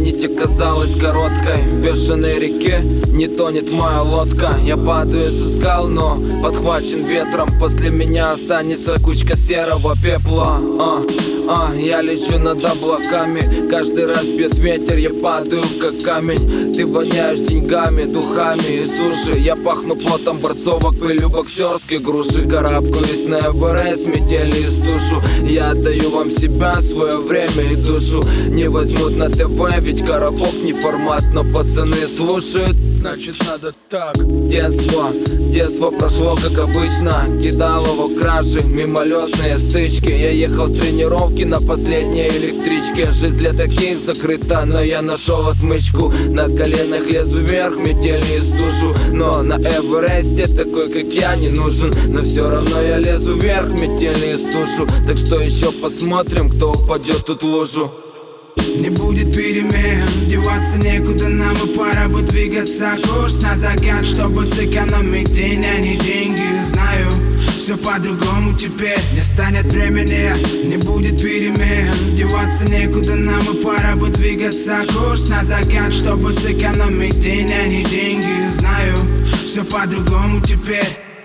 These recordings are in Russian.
нить оказалась короткой. В бешеной реке не тонет моя лодка. Я падаю со скал, но подхвачен ветром. После меня останется кучка серого пепла. Я лечу над облаками. Каждый раз бьет ветер, я падаю как камень. Ты воняешь деньгами, духами и суши. Я пахну потом борцовок, пылью боксерской груши. Карабкаюсь на Эверест, метели и стушу. Я отдаю вам себя, свое время и душу. Не возьмут на ТВ, ведь коробок не формат. Но пацаны слушают, значит надо так. Детство прошло как обычно. Кидал его кражи, мимолетные стычки. Я ехал с тренировки на последней электричке. Жизнь для таких закрыта, но я нашел отмычку. На коленах лезу вверх, метели и стушу. Но на Эвересте такой как я не нужен. Но все равно я лезу вверх, метели и стушу. Так что еще посмотрим, кто упадет тут в лужу. Не будет перемен, деваться некуда нам, и пора бы двигаться. Курс на закат, чтобы сэкономить день, а не деньги. Знаю, все по-другому теперь, не станет времени. Не будет перемен, деваться некуда нам, и пора бы двигаться. Курс на закат, чтобы сэкономить день, а не деньги. Знаю, все по-другому теперь.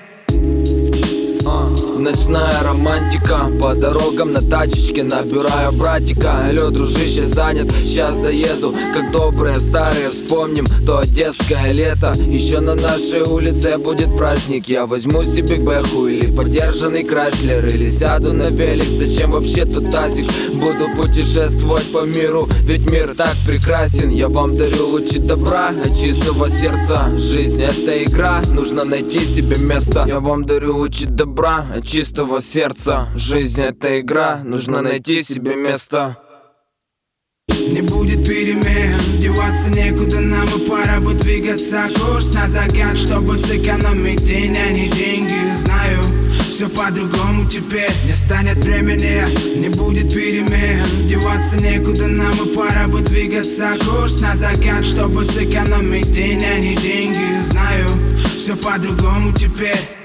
Ночная романтика, по дорогам на тачечке набираю братика. Алло, дружище, занят, сейчас заеду. Как добрые старые вспомним то одесское лето. Еще на нашей улице будет праздник. Я возьму себе бэху или подержанный Крайслер. Или сяду на велик, зачем вообще тут тазик? Буду путешествовать по миру, ведь мир так прекрасен. Я вам дарю лучи добра от чистого сердца. Жизнь это игра, нужно найти себе место. Я вам дарю лучи добра от чистого сердца. Жизнь это игра, нужно найти себе место. Не будет перемен, деваться некуда нам, и пора бы двигаться. Курс на закат, чтобы сэкономить день, а не деньги. Знаю, все по-другому теперь, не станет времени. Не будет перемен, деваться некуда нам, и пора бы двигаться. Курс на закат, чтобы сэкономить день, а не деньги. Знаю, все по-другому теперь.